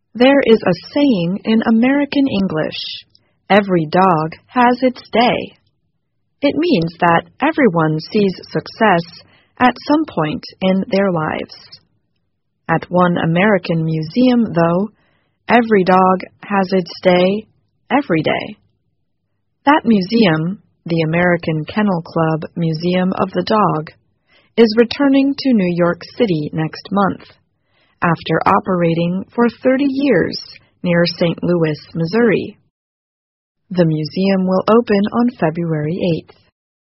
There is a saying in American English, "Every dog has its day." It means that everyone sees success at some point in their lives. At one American museum, though, every dog has its day every day. That museum, the American Kennel Club Museum of the Dog, is returning to New York City next month, after operating for 30 years near St. Louis, Missouri. The museum will open on February 8th.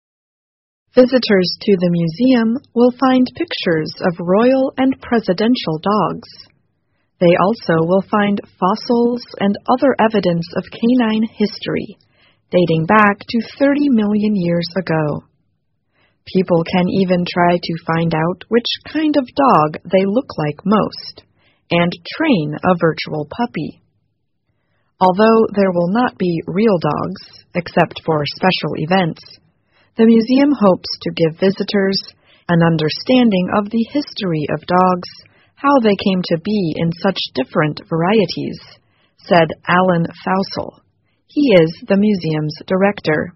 Visitors to the museum will find pictures of royal and presidential dogs. They also will find fossils and other evidence of canine history, dating back to 30 million years ago. People can even try to find out which kind of dog they look like most, and train a virtual puppy. Although there will not be real dogs, except for special events, the museum hopes to give visitors an understanding of the history of dogs, how they came to be in such different varieties, said Alan Fousel. He is the museum's director.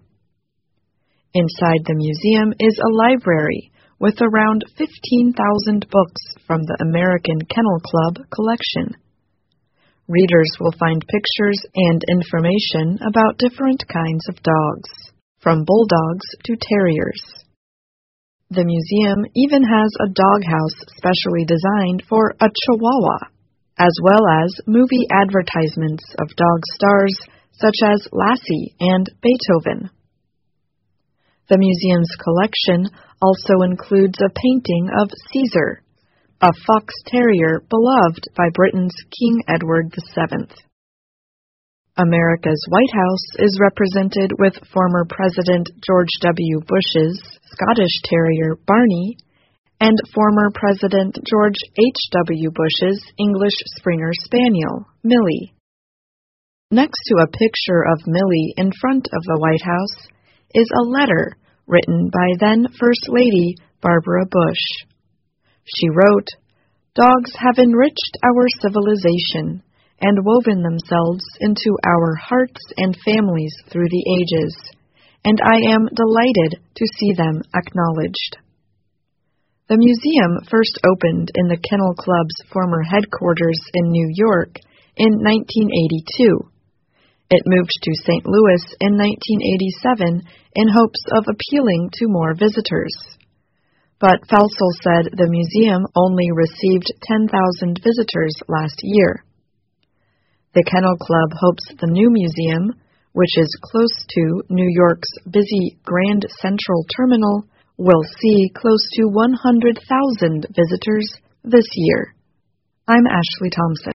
Inside the museum is a library with around 15,000 books from the American Kennel Club collection. Readers will find pictures and information about different kinds of dogs, from bulldogs to terriers. The museum even has a doghouse specially designed for a Chihuahua, as well as movie advertisements of dog stars such as Lassie and Beethoven. The museum's collection also includes a painting of Caesar, a fox terrier beloved by Britain's King Edward VII. America's White House is represented with former President George W. Bush's Scottish Terrier Barney and former President George H.W. Bush's English Springer Spaniel, Millie. Next to a picture of Millie in front of the White House is a letter written by then First Lady Barbara Bush. She wrote, "Dogs have enriched our civilization and woven themselves into our hearts and families through the ages, and I am delighted to see them acknowledged." The museum first opened in the Kennel Club's former headquarters in New York in 1982. It moved to St. Louis in 1987 in hopes of appealing to more visitors. But Fousel said the museum only received 10,000 visitors last year. The Kennel Club hopes the new museum, which is close to New York's busy Grand Central Terminal, will see close to 100,000 visitors this year. I'm Ashley Thompson.